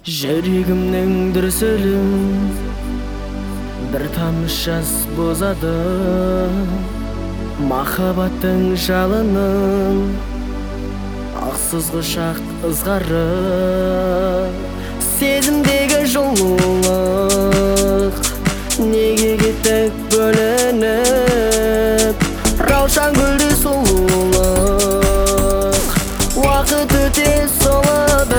Жүрегімнің дүрсілін бір тамшы жас бозады. Махаббаттың жалынын ақсыз құшақ ызғары, сезімдегі жылулық неге кеттік бөлініп. Раушан гүлдей сұлулық уақыт өте солады.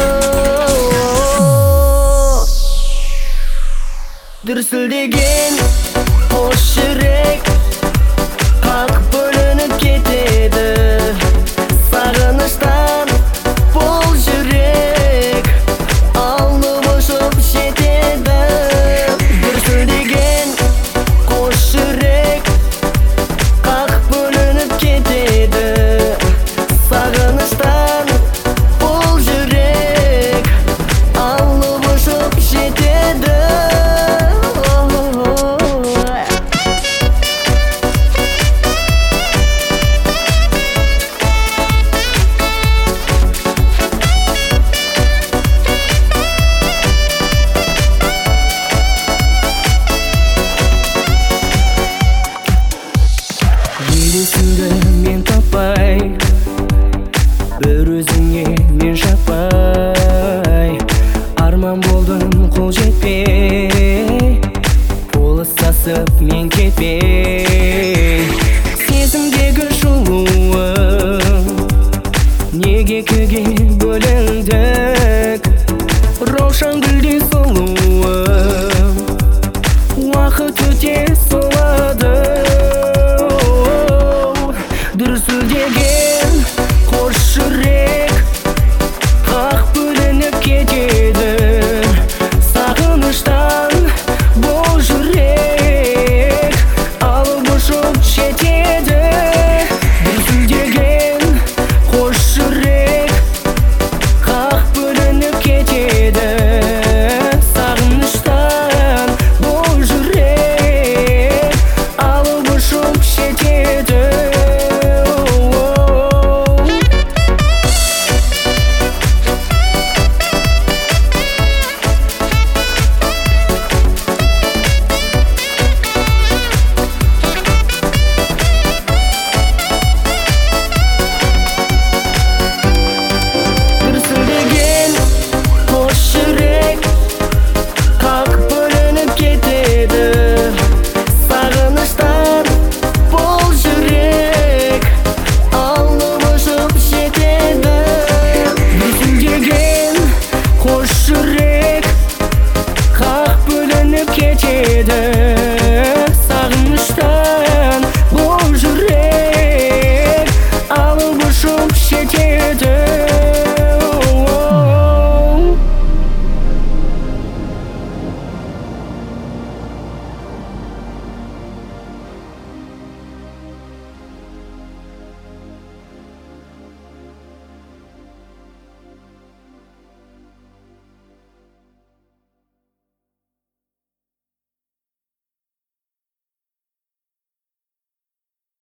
Дүрсілдеген қос жүрек қақ бөлініп кетеді. Сағыныштан бұл жүрек алып ұшып жетеді. Дүрсілдеген қос жүрек қақ бөлініп кетеді. Сағыныштан бұл жүрек алып ұшып жетеді. Елесіңді мен таппай, бір өзіңе мен шаппай, арман болдым қол жетпей, қол ұстасып мен кетпей. Сезімдегі жылуым неге күйге бөліндік. Раушан гүлдей сұлуым уақыт өте солады. Дүрсілдеген қос жүрек